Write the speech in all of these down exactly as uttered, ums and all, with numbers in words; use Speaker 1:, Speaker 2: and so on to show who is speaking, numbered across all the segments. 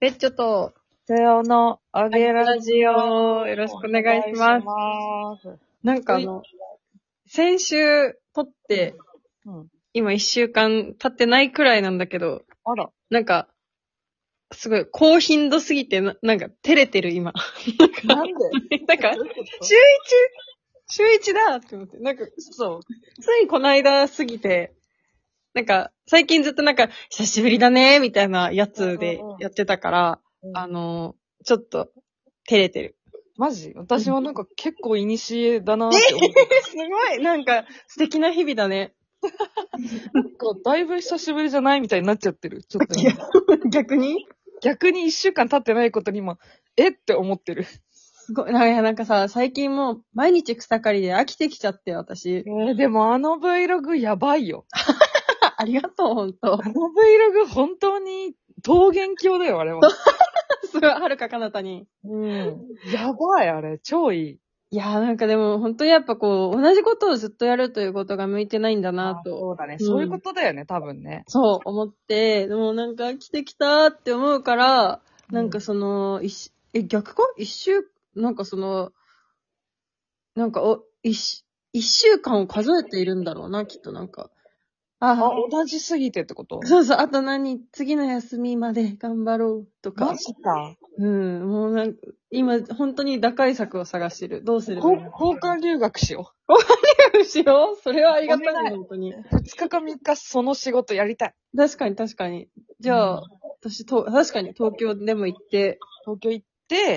Speaker 1: ペッチョと、
Speaker 2: セオのあげ
Speaker 1: ラ
Speaker 2: ラジ
Speaker 1: ジオ、
Speaker 2: オ。
Speaker 1: よろしくお願いします。
Speaker 2: ます
Speaker 1: なんかあの、先週撮って、
Speaker 2: うん、
Speaker 1: 今一週間経ってないくらいなんだけど、
Speaker 2: あら。
Speaker 1: なんか、すごい高頻度すぎてな、なんか照れてる今。
Speaker 2: なんで
Speaker 1: なんか、週一、週一だって思って、なんか、そう、ついこの間すぎて、なんか、最近ずっとなんか、久しぶりだね、みたいなやつでやってたから、
Speaker 2: うんうん、
Speaker 1: あの、ちょっと、照れてる。
Speaker 2: マジ私はなんか結構イニシエだなーって思ってた。
Speaker 1: すごい、なんか、素敵な日々だね。
Speaker 2: なんかだいぶ久しぶりじゃないみたいになっちゃってる。ちょっと今。
Speaker 1: 逆に
Speaker 2: 逆に一週間経ってないことに今、えって思ってる。
Speaker 1: すごい、なんかさ、最近もう、毎日草刈りで飽きてきちゃって、私。
Speaker 2: えー、でもあの Vlog やばいよ。
Speaker 1: ありがとう、ほんと。
Speaker 2: あの Vlog 本当に桃源郷だよ、あれは。
Speaker 1: すごい、はるか彼方に。
Speaker 2: うん。やばい、あれ。超いい。
Speaker 1: いやーなんかでも、本当にやっぱこう、同じことをずっとやるということが向いてないんだなと。
Speaker 2: そうだね、
Speaker 1: うん。
Speaker 2: そういうことだよね、多分ね。
Speaker 1: そう、思って、でもなんか飽きてきたって思うから、なんかその、一、え、逆か一週、なんかその、なんかお、一、一週間を数えているんだろうな、きっとなんか。あ
Speaker 2: あ、同じすぎてってこと？
Speaker 1: そうそう、あと何、次の休みまで頑張ろうとか。
Speaker 2: マジか。
Speaker 1: うん、もうなんか、今、本当に打開策を探してる。どうすればいいの？
Speaker 2: 交換留学しよ
Speaker 1: う。しよう。それはありがたいね、
Speaker 2: お願い
Speaker 1: 本当に。
Speaker 2: う。ふつかかみっかその仕事やりたい。
Speaker 1: 確かに確かに。じゃあ、
Speaker 2: うん
Speaker 1: 私と、確かに東京でも行って、
Speaker 2: 東京行って、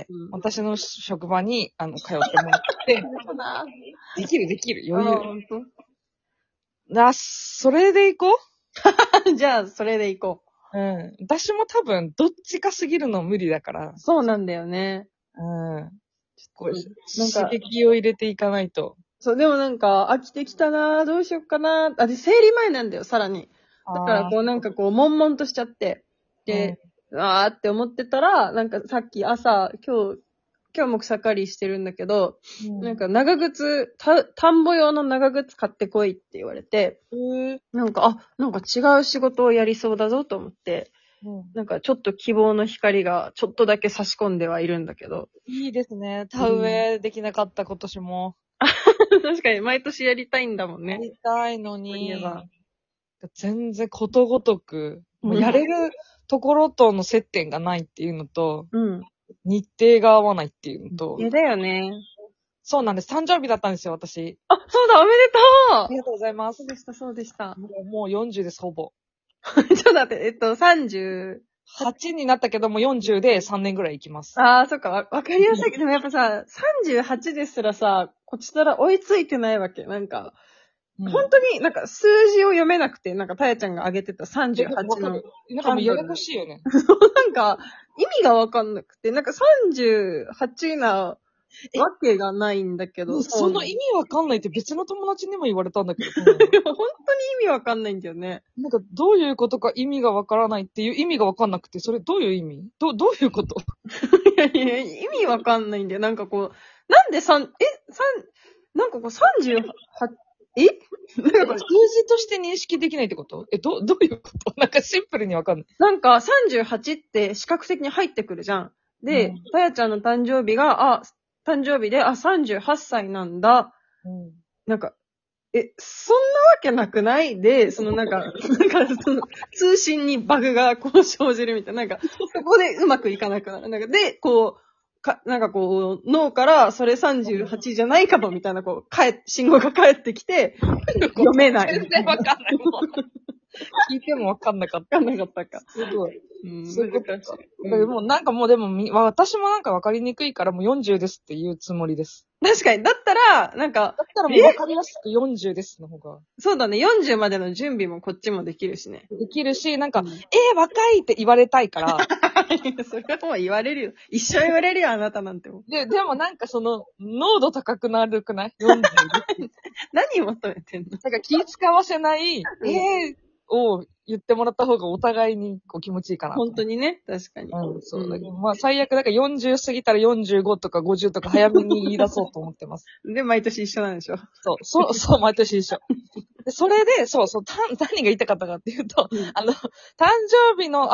Speaker 1: うん
Speaker 2: 私の職場に、あの、通ってもらって、できるできる、余裕。
Speaker 1: 本
Speaker 2: あ、それで行こ
Speaker 1: 当じゃあ、それで行こ
Speaker 2: う。うん。私も多分、どっちかすぎるの無理だから。
Speaker 1: う。そうなんだよね。
Speaker 2: うん。こう
Speaker 1: なんか
Speaker 2: 刺激を入れていかないと。
Speaker 1: そう、でもなんか、飽きてきたなぁ、どうしよっかなぁ。あ、で、生理前なんだよ、さらに。だから、こう、なんかこう、悶々としちゃって。で、あーって思ってたら、なんかさっき朝、今日、今日も草刈りしてるんだけど、
Speaker 2: うん、
Speaker 1: なんか長靴、た、田んぼ用の長靴買ってこいって言われて、
Speaker 2: うん
Speaker 1: なんか、あ、なんか違う仕事をやりそうだぞと思って、
Speaker 2: うん、
Speaker 1: なんかちょっと希望の光がちょっとだけ差し込んではいるんだけど。
Speaker 2: いいですね。田植えできなかった今年も。
Speaker 1: 確かに毎年やりたいんだもんね。
Speaker 2: やりたいの
Speaker 1: そうい
Speaker 2: に
Speaker 1: えば、
Speaker 2: 全然ことごとく、もうやれるところとの接点がないっていうのと、
Speaker 1: うん。
Speaker 2: 日程が合わないっていうのと、
Speaker 1: 嫌だよね。
Speaker 2: そうなんです。誕生日だったんですよ、私。
Speaker 1: あ、そうだ、おめでと
Speaker 2: ありがとうございます
Speaker 1: う。そうでした、そうでした。
Speaker 2: もうもうよんじゅうです、ほぼ。
Speaker 1: ちょっと待って、えっと、さんじゅう、
Speaker 2: はちになったけどもよんじゅうでさんねんぐらい行きます。
Speaker 1: ああ、そっか、わ、わかりやすいけど、でもやっぱさ、さんじゅうはちですらさ、こちとら追いついてないわけ。なんか、
Speaker 2: うん、
Speaker 1: 本当になんか数字を読めなくて、なんかたやちゃんが挙げてたさんじゅうはちの、
Speaker 2: なんかもうややこしいよね。
Speaker 1: なんか、意味がわかんなくて、なんかさんじゅうはちなわけがないんだけど、
Speaker 2: その意味わかんないって別の友達にも言われたんだけど。
Speaker 1: 本当に意味わかんないんだよね。
Speaker 2: なんかどういうことか意味がわからないっていう意味がわかんなくて、それどういう意味ど、どういうこと
Speaker 1: いやいや、意味わかんないんだよ。なんかこう、なんでさん、え、さん、なんかこうさんじゅうはち、えなんか
Speaker 2: 数字として認識できないってことえ、ど、どういうことなんかシンプルにわかんない。
Speaker 1: なんかさんじゅうはちって視覚的に入ってくるじゃん。で、
Speaker 2: うん
Speaker 1: たやちゃんの誕生日が、あ、誕生日で、あ、さんじゅうはっさいなんだ。
Speaker 2: うん
Speaker 1: なんか、え、そんなわけなくないで、そのなんか、なんかその、通信にバグがこう生じるみたいな。なんか、そこでうまくいかなくなる。なんか、で、こう、か、なんかこう、脳からそれさんじゅうはちじゃないかもみたいな、こう、かえ、信号が返ってきて、読めない。
Speaker 2: 全然わかんないもん。聞いてもわかんなかった。
Speaker 1: わかんなかったか。
Speaker 2: すごい。
Speaker 1: うん、
Speaker 2: そういうこと
Speaker 1: 難しい。
Speaker 2: だからもうなんかもうでもみ、私もなんかわかりにくいからもうよんじゅうですって言うつもりです。
Speaker 1: 確かに。だったら、なんか、
Speaker 2: だったらもうわかりやすくよんじゅうですの方が。
Speaker 1: そうだね。よんじゅうまでの準備もこっちもできるしね。
Speaker 2: できるし、なんか、
Speaker 1: うん
Speaker 2: えー、若いって言われたいから。
Speaker 1: それはもう言われるよ。一生言われるよ、あなたなんても。
Speaker 2: で、でもなんかその、濃度高くなるくない ?よんじゅう
Speaker 1: 何を求めてんの？
Speaker 2: なんか気使わせない、
Speaker 1: うん
Speaker 2: えーを言ってもらった方がお互いにこう気持ちいいかな。
Speaker 1: 本当にね、確かに。
Speaker 2: うん、そう。
Speaker 1: うん
Speaker 2: だけどまあ最悪、だからよんじゅう過ぎたらよんじゅうごとかごじゅうとか早めに言い出そうと思ってます。
Speaker 1: で、毎年一緒なんでしょ。
Speaker 2: そう、そう、そう、毎年一緒。で、それで、そうそう、た、何が言いたかったかっていうと、
Speaker 1: うん
Speaker 2: あの、誕生日の相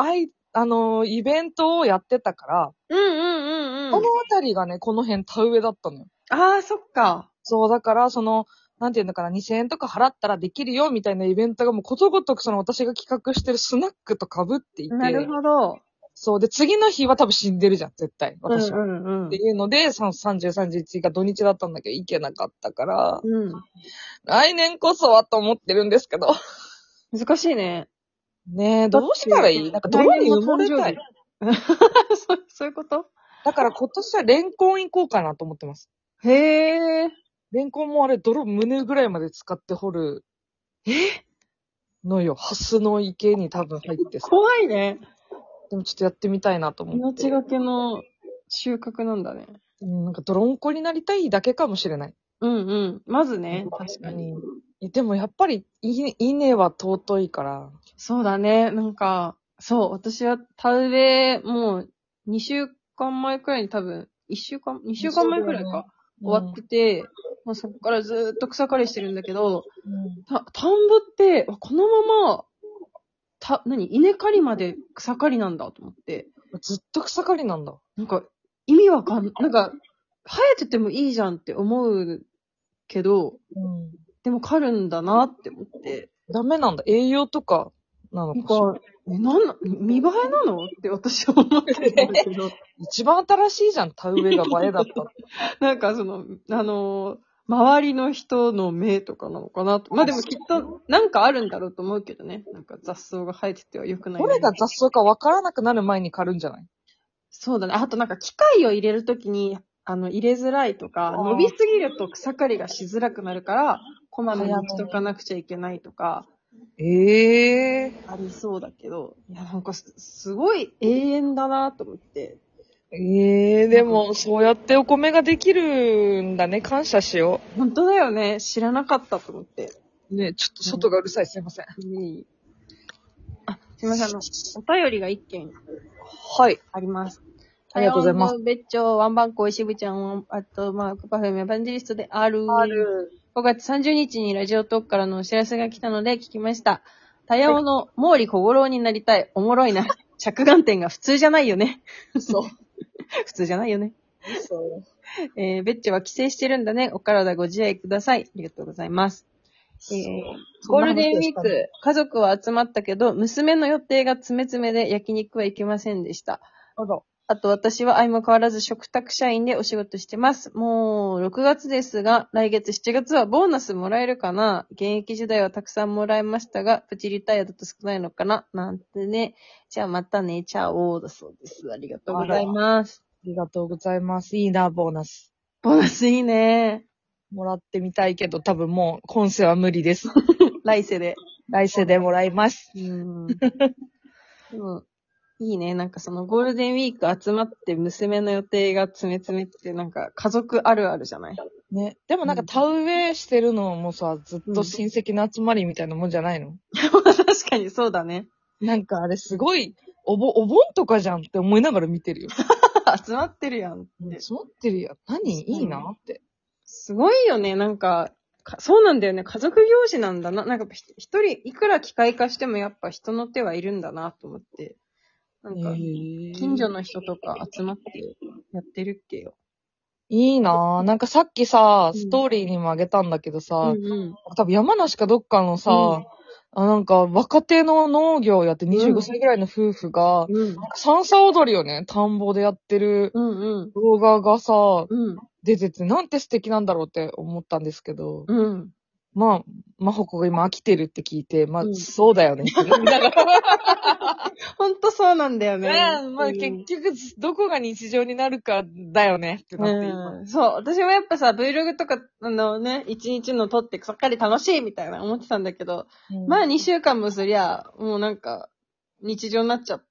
Speaker 2: あのー、イベントをやってたから、
Speaker 1: うんうんうんうん。
Speaker 2: このあたりがね、この辺田植えだったのよ。
Speaker 1: ああ、そっか。
Speaker 2: そう、だから、その、なんていうのかな、にせんえんとか払ったらできるよ、みたいなイベントがもうことごとくその私が企画してるスナックと被っていて。
Speaker 1: なるほど。
Speaker 2: そう。で、次の日は多分死んでるじゃん、絶対。私は。
Speaker 1: うんうんうん。
Speaker 2: っていうので、さんじゅう、さんじゅういちが土日だったんだけど、行けなかったから、
Speaker 1: うん。
Speaker 2: 来年こそはと思ってるんですけど。
Speaker 1: 難しいね。
Speaker 2: ねえ、どうしたらいいなんか泥に埋もれたい。
Speaker 1: そそういうこと？
Speaker 2: だから今年はレンコン行こうかなと思ってます。
Speaker 1: へえ。
Speaker 2: レンコンもあれ泥胸ぐらいまで使って掘る
Speaker 1: え
Speaker 2: のよ。ハスの池に多分入ってさ。
Speaker 1: 怖いね。
Speaker 2: でもちょっとやってみたいなと思って。
Speaker 1: 命がけの収穫なんだね。
Speaker 2: うん、なんか泥んこになりたいだけかもしれない。
Speaker 1: うんうん。まずね、確かに。
Speaker 2: うん、でもやっぱり、い稲は尊いから。
Speaker 1: そうだね。なんか、そう、私は田植え、もう、にしゅうかんまえくらいに多分、いっしゅうかん、にしゅうかんまえくらいか、
Speaker 2: うん、
Speaker 1: 終わってて、まあ、そこからずーっと草刈りしてるんだけど、
Speaker 2: うん、
Speaker 1: た、田んぼって、このまま、た、何稲刈りまで草刈りなんだと思って。
Speaker 2: ずっと草刈りなんだ。
Speaker 1: なんか、意味わかん、なんか、生えててもいいじゃんって思うけど、
Speaker 2: うん、
Speaker 1: でも刈るんだなって思って。
Speaker 2: ダメなんだ。栄養とかなの
Speaker 1: なん
Speaker 2: かしら。
Speaker 1: か、え、なんな、見栄えなのって私は思ってるんだけど。
Speaker 2: 一番新しいじゃん、田植えが映えだった。
Speaker 1: なんかその、あのー、周りの人の目とかなのかなと。まあでもきっと、なんかあるんだろうと思うけどね。なんか雑草が生えてては良くない。
Speaker 2: どれが雑草か分からなくなる前に刈るんじゃない？
Speaker 1: そうだね。あとなんか機械を入れるときに、あの、入れづらいとか、伸びすぎると草刈りがしづらくなるから、こまめにしとかなくちゃいけないとか、
Speaker 2: ええ
Speaker 1: ありそうだけど、いや、なんかす、すごい永遠だなと思って。
Speaker 2: ええでも、そうやってお米ができるんだね。感謝しよ
Speaker 1: 本当だよね。知らなかったと思って。
Speaker 2: う。ね、ちょっと外がうるさい。すいません。
Speaker 1: いいあ、すいません。あの、お便りが一件
Speaker 2: はい。
Speaker 1: あります。
Speaker 2: ありがとうございます。
Speaker 1: 別庁、ワンバンコ、石部ちゃん、あと、まあ、パフェム、エヴァンジェリストである。
Speaker 2: ある。
Speaker 1: ごがつさんじゅうにちにラジオトークからのお知らせが来たので聞きました。多様の毛利小五郎になりたい。おもろいな。着眼点が普通じゃないよね。
Speaker 2: そう。
Speaker 1: 普通じゃないよね。
Speaker 2: そう。
Speaker 1: えー、ベッチョは帰省してるんだね。お体ご自愛ください。ありがとうございます。えー、ゴールデンウィーク、家族は集まったけど、娘の予定が詰め詰めで焼肉は行けませんでした。
Speaker 2: どうぞ。
Speaker 1: あと私は相も変わらず食卓社員でお仕事してます。もうろくがつですが、来月しちがつはボーナスもらえるかな？現役時代はたくさんもらいましたが、プチリタイアだと少ないのかななんてね。じゃあまたね、チャオーだそうです。ありがとうございます。
Speaker 2: ありがとうございます。いいな、ボーナス。
Speaker 1: ボーナスいいね。
Speaker 2: もらってみたいけど、多分もう、今世は無理です。
Speaker 1: 来世で。
Speaker 2: 来世でもらいます。
Speaker 1: うん。でもいいね。なんかそのゴールデンウィーク集まって娘の予定が詰め詰めってなんか家族あるあるじゃない？
Speaker 2: ね。でもなんか田植えしてるのもさ、ずっと親戚の集まりみたいなもんじゃないの？
Speaker 1: 確かにそうだね。
Speaker 2: なんかあれすごい、おぼ、お盆とかじゃんって思いながら見てるよ。
Speaker 1: 集まってるやんって。
Speaker 2: 集まってるやん。何いいなって。
Speaker 1: すごいよね。なんか、かそうなんだよね。家族行事なんだな。なんかひ一人いくら機械化してもやっぱ人の手はいるんだなと思って。なんか、近所の人とか集まってやってるっけよ。
Speaker 2: いいなぁ。なんかさっきさ、ストーリーにもあげたんだけどさ、
Speaker 1: うんうん。
Speaker 2: 多分山梨かどっかのさ、
Speaker 1: うん
Speaker 2: あなんか若手の農業をやってにじゅうごさいぐらいの夫婦が、
Speaker 1: うん。
Speaker 2: 三叉踊りをね、田んぼでやってる
Speaker 1: うんうん。
Speaker 2: 動画がさ、
Speaker 1: うん。
Speaker 2: 出てて、なんて素敵なんだろうって思ったんですけど、
Speaker 1: うん。
Speaker 2: まあ、まほこが今飽きてるって聞いて、まあ、
Speaker 1: うん
Speaker 2: そうだよねって思いながら。
Speaker 1: ほんとそうなんだよね。
Speaker 2: ねまあ、結局、どこが日常になるかだよねってなって今。
Speaker 1: うん、そう。私もやっぱさ、Vlog とか、あのね、一日の撮ってそっかり楽しいみたいな思ってたんだけど、
Speaker 2: うん、
Speaker 1: まあにしゅうかんもすりゃ、もうなんか、日常になっちゃって、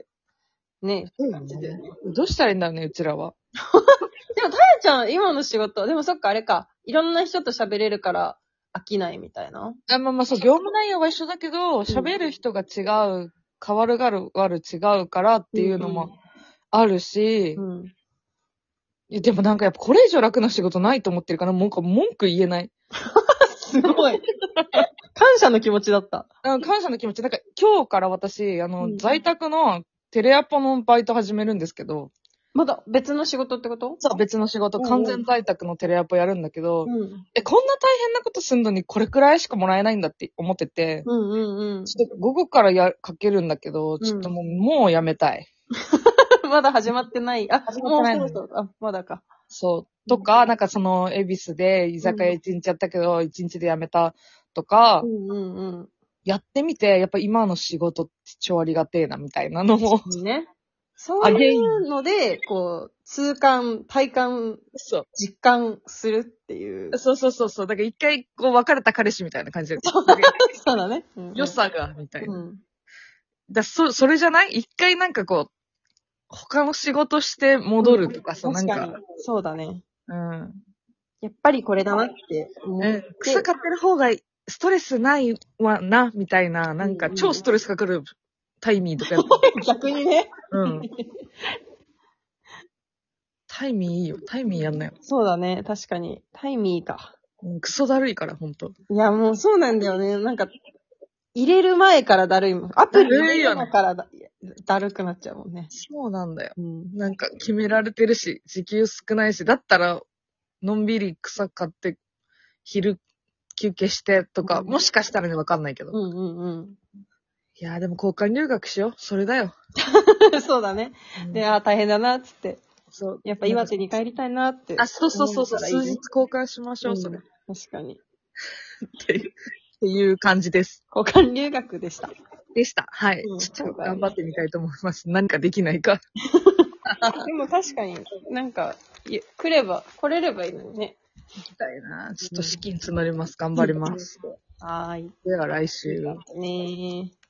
Speaker 1: ね、って感じで。
Speaker 2: どうしたらいいんだろうね、うちらは。
Speaker 1: でも、たやちゃん、今の仕事、でもそっか、あれか、いろんな人と喋れるから飽きないみたいな。
Speaker 2: あまあまあそう、業務内容は一緒だけど、喋る人が違う、変わるがる、わる違うからっていうのもあるし、
Speaker 1: うんうん、
Speaker 2: いやでもなんかやっぱこれ以上楽な仕事ないと思ってるから、もう文句言えない。
Speaker 1: すごい。感謝の気持ちだった。
Speaker 2: 感謝の気持ち。なんか今日から私、あの、
Speaker 1: うん、
Speaker 2: 在宅のテレアポのバイト始めるんですけど、
Speaker 1: まだ別の仕事ってこと？
Speaker 2: そう、別の仕事、
Speaker 1: うんうん
Speaker 2: 完全在宅のテレアポやるんだけど、
Speaker 1: うん。
Speaker 2: え、こんな大変なことすんのにこれくらいしかもらえないんだって思ってて、
Speaker 1: うんうんうん。
Speaker 2: ちょっと午後からや、かけるんだけど、ちょっともう、もうやめたい。
Speaker 1: まだ始まってない。あ、
Speaker 2: 始まってないの
Speaker 1: もうそろそろ。あ、まだか。
Speaker 2: そう。とか、なんかその、恵比寿で居酒屋一日やったけど、一日で辞めたとか、
Speaker 1: うんうんうん。
Speaker 2: やってみて、やっぱ今の仕事って超ありがてえな、みたいなのを。
Speaker 1: ね。そういうので、こう、痛感、体感、
Speaker 2: そう。
Speaker 1: 実感するっていう。
Speaker 2: そうそうそうそう。だから一回、こう、別れた彼氏みたいな感じで。
Speaker 1: そうだね。うんうん、
Speaker 2: 良さが、みたいな。
Speaker 1: うん。
Speaker 2: だそ、それじゃない一回なんかこう、他の仕事して戻るとかさ、なんか。
Speaker 1: 確かに。そうだね。
Speaker 2: うん。
Speaker 1: やっぱりこれだなって思って。
Speaker 2: え、草買ってる方がストレスないわな、みたいな、なんか超ストレスかかるタイミーとかやっ
Speaker 1: 逆にね。
Speaker 2: うん。タイミーいいよ。タイミーやんなよ。
Speaker 1: そうだね。確かに。タイミーか。
Speaker 2: うん、クソだるいから、ほんと。
Speaker 1: いや、もうそうなんだよね。なんか、入れる前からだるいもん。アプリ入れる前からだだるくなっちゃうもんね。
Speaker 2: そうなんだよ。
Speaker 1: うん。
Speaker 2: なんか決められてるし、時給少ないし、だったら、のんびり草買って、昼休憩してとか、
Speaker 1: うん
Speaker 2: もしかしたらね、わかんないけど。
Speaker 1: うんうんうん。
Speaker 2: いやーでも交換留学しよう。それだよ。
Speaker 1: そうだね。
Speaker 2: うん
Speaker 1: で、あー大変だな、つって。
Speaker 2: そう。
Speaker 1: やっぱ岩手に帰りたいなって。
Speaker 2: あ、そうそうそうそう、
Speaker 1: 思えたらいいね
Speaker 2: 数日交換しましょう、それ。
Speaker 1: うん確かに。
Speaker 2: っていうっていう感じです。
Speaker 1: 交換留学でした。
Speaker 2: でした。はい。
Speaker 1: うん
Speaker 2: ちょっと頑張ってみたいと思います。何かできないか。
Speaker 1: でも確かになんか、い来れば、来れればいいのにね。
Speaker 2: 行きたいな。ちょっと資金募ります。頑張ります。
Speaker 1: はーい。
Speaker 2: では来週。
Speaker 1: ねー。